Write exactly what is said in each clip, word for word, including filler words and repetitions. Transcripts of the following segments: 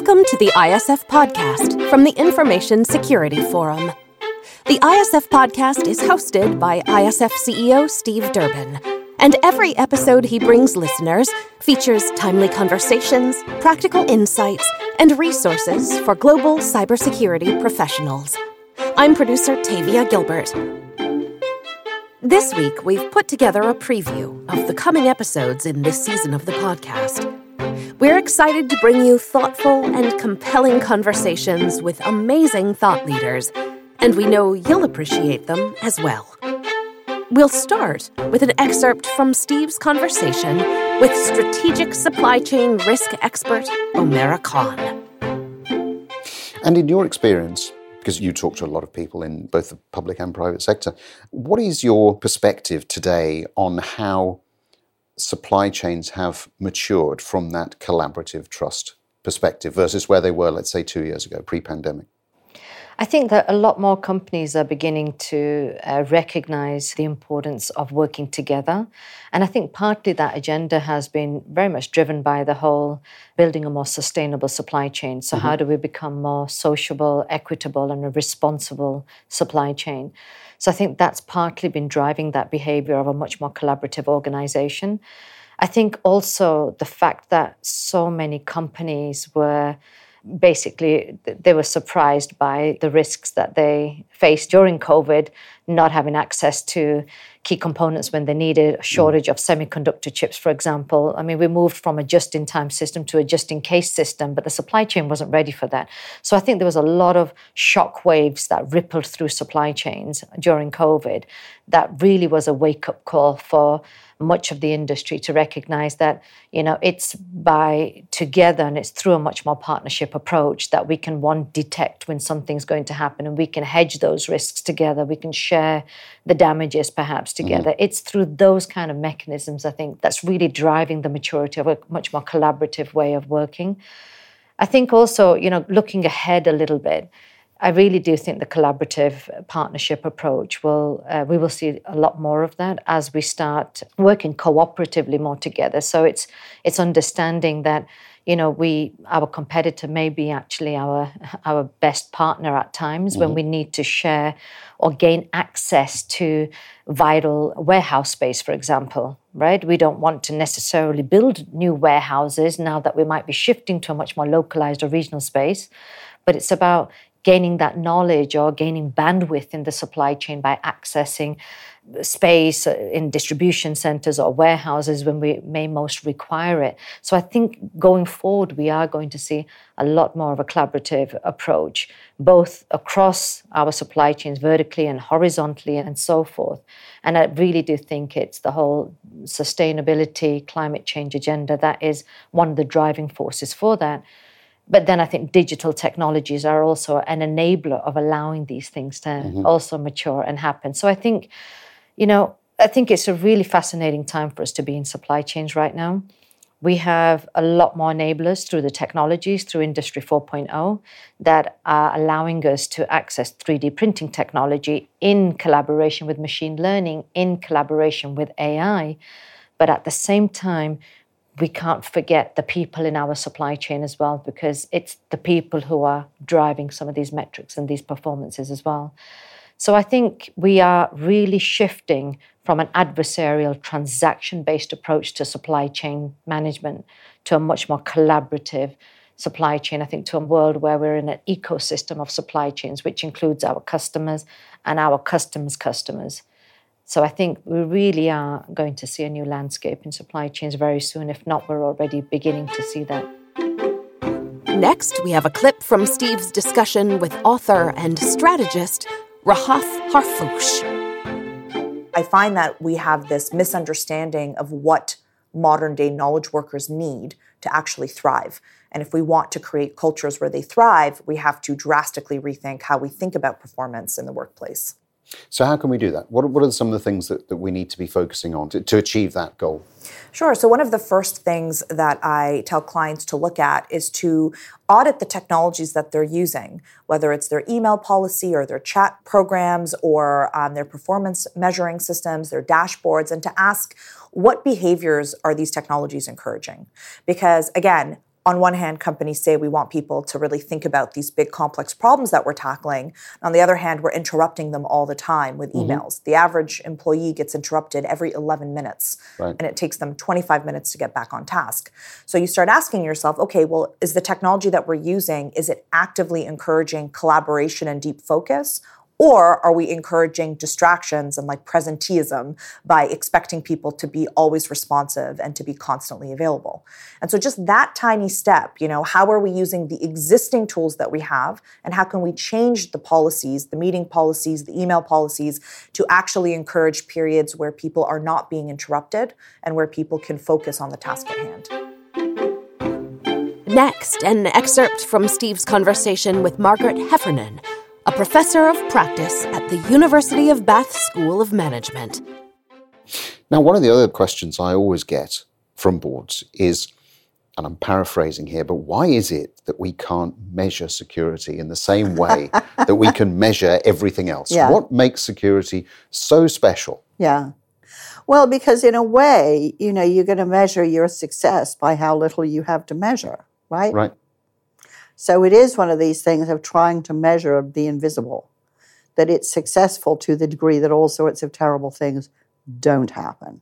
Welcome to the I S F Podcast from the Information Security Forum. The I S F Podcast is hosted by I S F C E O Steve Durbin, and every episode he brings listeners features timely conversations, practical insights, and resources for global cybersecurity professionals. I'm producer Tavia Gilbert. This week, we've put together a preview of the coming episodes in this season of the podcast. We're excited to bring you thoughtful and compelling conversations with amazing thought leaders, and we know you'll appreciate them as well. We'll start with an excerpt from Steve's conversation with strategic supply chain risk expert Omera Khan. And in your experience, because you talk to a lot of people in both the public and private sector, what is your perspective today on how supply chains have matured from that collaborative trust perspective versus where they were, let's say, two years ago, pre-pandemic? I think that a lot more companies are beginning to uh, recognize the importance of working together. And I think partly that agenda has been very much driven by the whole building a more sustainable supply chain. So mm-hmm. how do we become more sociable, equitable, and a responsible supply chain? So I think that's partly been driving that behavior of a much more collaborative organization. I think also the fact that so many companies were basically, they were surprised by the risks that they faced during COVID, not having access to key components when they needed, a shortage of semiconductor chips, for example. I mean, we moved from a just-in-time system to a just-in-case system, but the supply chain wasn't ready for that. So I think there was a lot of shock waves that rippled through supply chains during COVID that really was a wake-up call for much of the industry to recognize that, you know, it's by together and it's through a much more partnership approach that we can, one, detect when something's going to happen, and we can hedge those risks together. We can share the damages perhaps together. Mm-hmm. It's through those kind of mechanisms, I think, that's really driving the maturity of a much more collaborative way of working. I think also, you know, looking ahead a little bit, I really do think the collaborative partnership approach will, uh, we will see a lot more of that as we start working cooperatively more together. So it's it's understanding that, you know, we, our competitor may be actually our, our best partner at times mm-hmm. when we need to share or gain access to vital warehouse space, for example, right? We don't want to necessarily build new warehouses now that we might be shifting to a much more localized or regional space, but it's about gaining that knowledge or gaining bandwidth in the supply chain by accessing space in distribution centers or warehouses when we may most require it. So I think going forward, we are going to see a lot more of a collaborative approach, both across our supply chains, vertically and horizontally and so forth. And I really do think it's the whole sustainability, climate change agenda that is one of the driving forces for that. But then I think digital technologies are also an enabler of allowing these things to mm-hmm. also mature and happen. So I think, you know, I think it's a really fascinating time for us to be in supply chains right now. We have a lot more enablers through the technologies, through Industry four point oh, that are allowing us to access three D printing technology in collaboration with machine learning, in collaboration with A I. But at the same time, we can't forget the people in our supply chain as well, because it's the people who are driving some of these metrics and these performances as well. So I think we are really shifting from an adversarial, transaction-based approach to supply chain management to a much more collaborative supply chain, I think, to a world where we're in an ecosystem of supply chains, which includes our customers and our customers' customers. So I think we really are going to see a new landscape in supply chains very soon. If not, we're already beginning to see that. Next, we have a clip from Steve's discussion with author and strategist Rahaf Harfoush. I find that we have this misunderstanding of what modern-day knowledge workers need to actually thrive. And if we want to create cultures where they thrive, we have to drastically rethink how we think about performance in the workplace. So how can we do that? What, what are some of the things that, that we need to be focusing on to, to achieve that goal? Sure. So one of the first things that I tell clients to look at is to audit the technologies that they're using, whether it's their email policy or their chat programs or um, their performance measuring systems, their dashboards, and to ask what behaviors are these technologies encouraging? Because again, on one hand, companies say we want people to really think about these big complex problems that we're tackling. On the other hand, we're interrupting them all the time with emails. Mm-hmm. The average employee gets interrupted every eleven minutes, right. and it takes them twenty-five minutes to get back on task. So you start asking yourself, okay, well, is the technology that we're using, is it actively encouraging collaboration and deep focus? Or are we encouraging distractions and like presenteeism by expecting people to be always responsive and to be constantly available? And so just that tiny step, you know, how are we using the existing tools that we have, and how can we change the policies, the meeting policies, the email policies, to actually encourage periods where people are not being interrupted and where people can focus on the task at hand? Next, an excerpt from Steve's conversation with Margaret Heffernan, a professor of practice at the University of Bath School of Management. Now, one of the other questions I always get from boards is, and I'm paraphrasing here, but why is it that we can't measure security in the same way that we can measure everything else? Yeah. What makes security so special? Yeah. Well, because in a way, you know, you're going to measure your success by how little you have to measure, right? Right. So it is one of these things of trying to measure the invisible, that it's successful to the degree that all sorts of terrible things don't happen.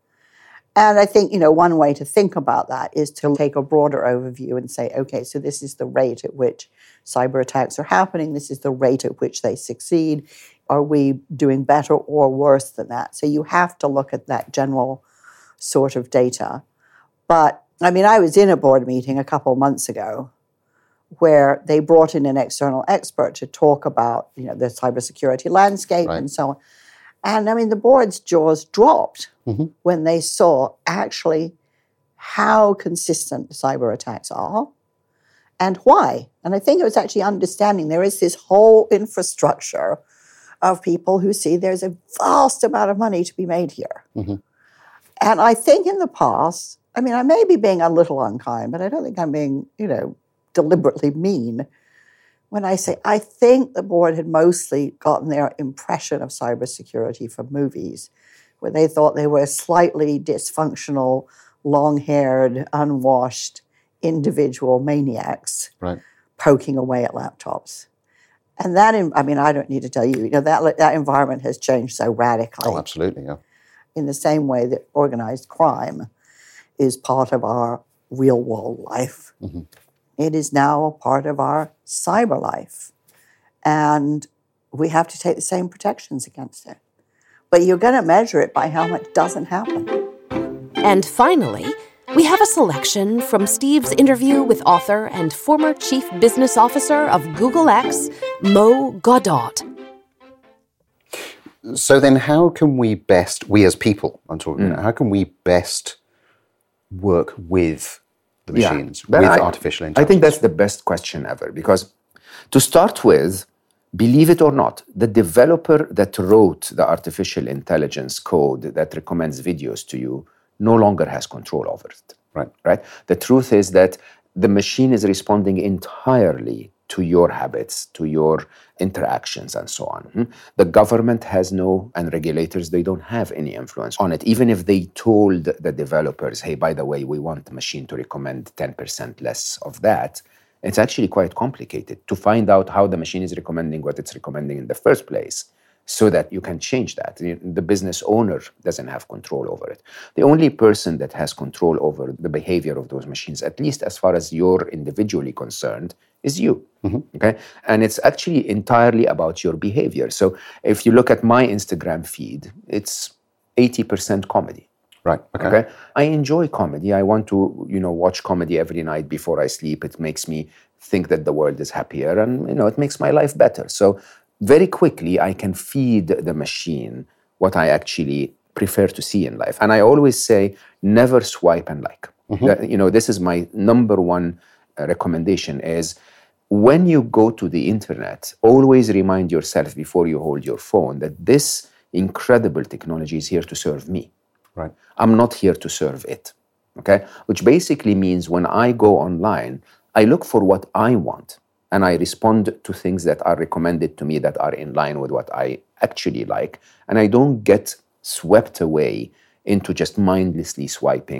And I think, you know, one way to think about that is to take a broader overview and say, okay, so this is the rate at which cyber attacks are happening. This is the rate at which they succeed. Are we doing better or worse than that? So you have to look at that general sort of data. But, I mean, I was in a board meeting a couple of months ago where they brought in an external expert to talk about, you know, the cybersecurity landscape right. and so on. And I mean, the board's jaws dropped mm-hmm. when they saw actually how consistent cyber attacks are and why. And I think it was actually understanding there is this whole infrastructure of people who see there's a vast amount of money to be made here. Mm-hmm. And I think in the past, I mean, I may be being a little unkind, but I don't think I'm being, you know, deliberately mean when I say I think the board had mostly gotten their impression of cybersecurity from movies, where they thought they were slightly dysfunctional, long-haired, unwashed individual maniacs right. poking away at laptops. And that, I mean, I don't need to tell you, you know, that that environment has changed so radically. Oh, absolutely, yeah. In the same way that organized crime is part of our real-world life. Mm-hmm. It is now a part of our cyber life. And we have to take the same protections against it. But you're going to measure it by how much doesn't happen. And finally, we have a selection from Steve's interview with author and former chief business officer of Google X, Mo Gaudat. So then how can we best, we as people, I'm talking mm. about, how can we best work with the machines, yeah, with I, artificial intelligence? I think that's the best question ever, because to start with, believe it or not, the developer that wrote the artificial intelligence code that recommends videos to you no longer has control over it. Right. Right? The truth is that the machine is responding entirely to your habits, to your interactions, and so on. The government has no, and regulators, they don't have any influence on it. Even if they told the developers, hey, by the way, we want the machine to recommend ten percent less of that, it's actually quite complicated to find out how the machine is recommending what it's recommending in the first place, so that you can change that. The business owner doesn't have control over it. The only person that has control over the behavior of those machines, at least as far as you're individually concerned, is you. Mm-hmm. Okay? And it's actually entirely about your behavior. So if you look at my Instagram feed, it's eighty percent comedy. Right. Okay. okay. I enjoy comedy. I want to, you know, watch comedy every night before I sleep. It makes me think that the world is happier, and, you know, it makes my life better. So very quickly, I can feed the machine what I actually prefer to see in life. And I always say, never swipe and like. Mm-hmm. That, you know, this is my number one uh, recommendation is, when you go to the internet, always remind yourself before you hold your phone that this incredible technology is here to serve me. Right. I'm not here to serve it. Okay? Which basically means when I go online, I look for what I want. And I respond to things that are recommended to me that are in line with what I actually like. And I don't get swept away into just mindlessly swiping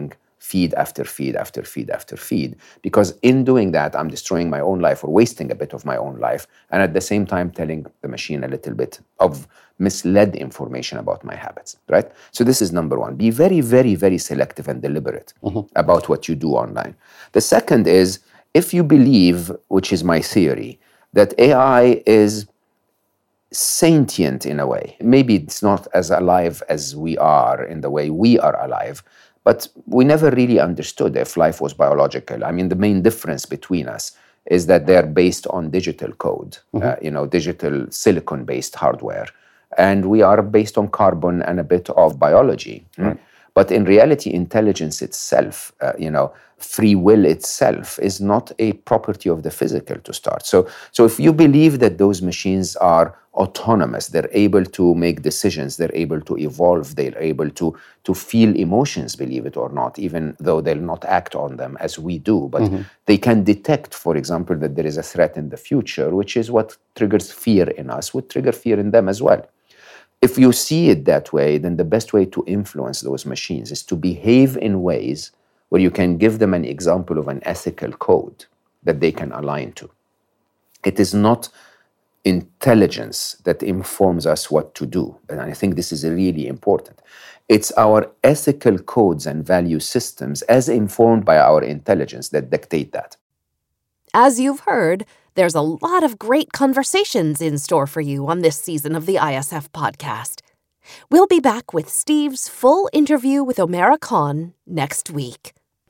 feed after feed after feed after feed, because in doing that, I'm destroying my own life or wasting a bit of my own life, and at the same time telling the machine a little bit of misled information about my habits, right? So this is number one. Be very, very, very selective and deliberate mm-hmm. about what you do online. The second is, if you believe, which is my theory, that A I is sentient in a way. Maybe it's not as alive as we are in the way we are alive, but we never really understood if life was biological. I mean, the main difference between us is that they're based on digital code, mm-hmm. uh, you know, digital silicon-based hardware, and we are based on carbon and a bit of biology. Right. But in reality, intelligence itself, uh, you know, free will itself is not a property of the physical to start. So, so if you believe that those machines are autonomous, they're able to make decisions, they're able to evolve, they're able to, to feel emotions, believe it or not, even though they'll not act on them as we do, but mm-hmm. they can detect, for example, that there is a threat in the future, which is what triggers fear in us, would trigger fear in them as well. If you see it that way, then the best way to influence those machines is to behave in ways where you can give them an example of an ethical code that they can align to. It is not intelligence that informs us what to do, and I think this is really important. It's our ethical codes and value systems as informed by our intelligence that dictate that. As you've heard, there's a lot of great conversations in store for you on this season of the I S F podcast. We'll be back with Steve's full interview with Omera Khan next week.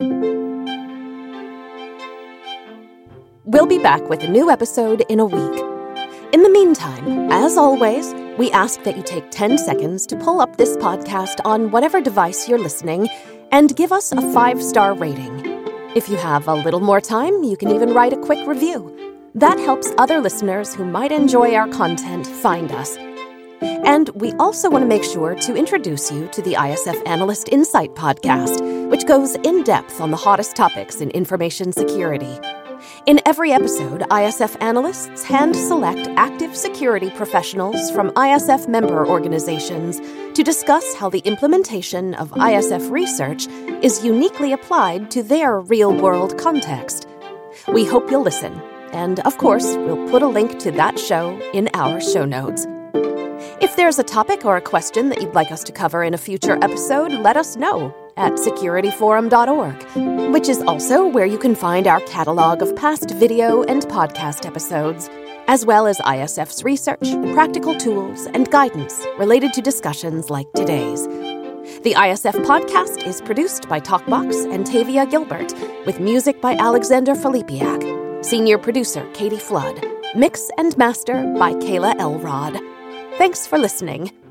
We'll be back with a new episode in a week. In the meantime, as always, we ask that you take ten seconds to pull up this podcast on whatever device you're listening and give us a five-star rating. If you have a little more time, you can even write a quick review. That helps other listeners who might enjoy our content find us. And we also want to make sure to introduce you to the I S F Analyst Insight podcast, which goes in depth on the hottest topics in information security. In every episode, I S F analysts hand-select active security professionals from I S F member organizations to discuss how the implementation of I S F research is uniquely applied to their real-world context. We hope you'll listen, and of course, we'll put a link to that show in our show notes. If there's a topic or a question that you'd like us to cover in a future episode, let us know at security forum dot org, which is also where you can find our catalog of past video and podcast episodes, as well as I S F's research, practical tools, and guidance related to discussions like today's. The I S F podcast is produced by TalkBox and Tavia Gilbert, with music by Alexander Filipiak, senior producer Katie Flood, mix and master by Kayla Elrod. Thanks for listening.